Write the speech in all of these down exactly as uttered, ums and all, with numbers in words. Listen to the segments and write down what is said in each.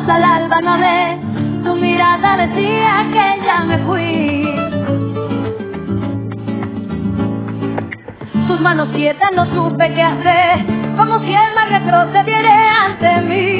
luz al alba no hablé, tu mirada decía que ya me fui. Tus manos quietas no supe qué hacer, como si el mar retrocediera ante mí.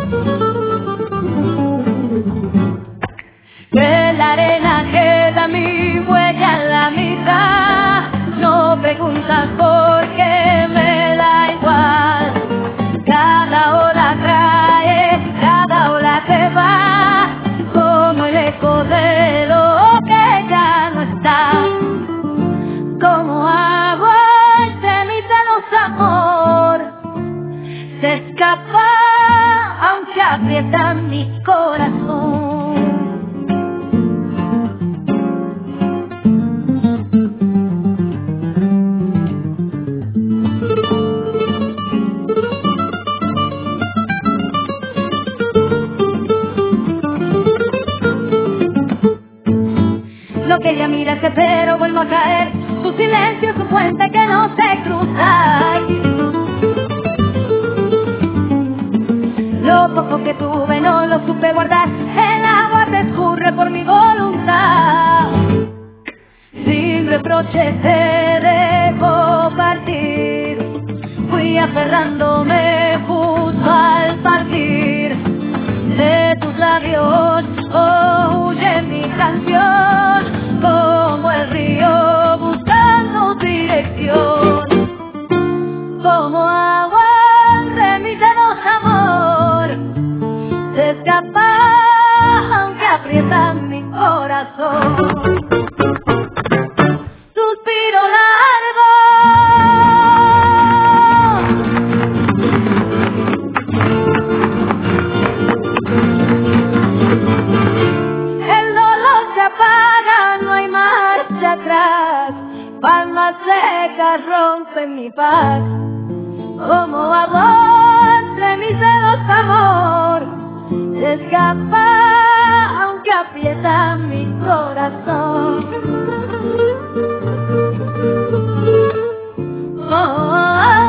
Que la arena queda mi huella en la mitad, no preguntas por qué, me da igual. Cada ola trae, cada ola se va, como el eco de lo que ya no está. Como agua entre mis dedos, amor, se escapa aunque aprieta mi corazón. Lo que ella mira es que pero vuelvo a caer, su silencio es un puente que no sé cruzar. Lo poco que tuve no lo supe guardar, el agua te escurre por mi voluntad. Sin reproches te dejo partir, fui aferrándome justo al partir de tus labios. Oh, huye mi canción, como el río buscando dirección. Como agua entre mis dedos, amor, se escapa aunque aprieta mi corazón. Suspiro largo, el dolor se apaga, no hay marcha atrás, palmas secas rompen mi paz. Como agua entre mis dedos, amor, se escapa aunque aprieta mi corazón. Oh, oh, oh.